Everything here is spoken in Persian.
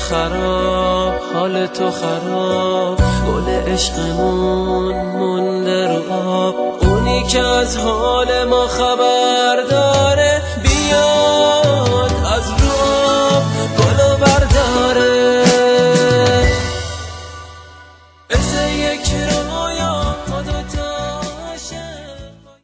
خراب، حال تو خراب. گل عشقمون مونده رو آب، اونی که از حال ما خبر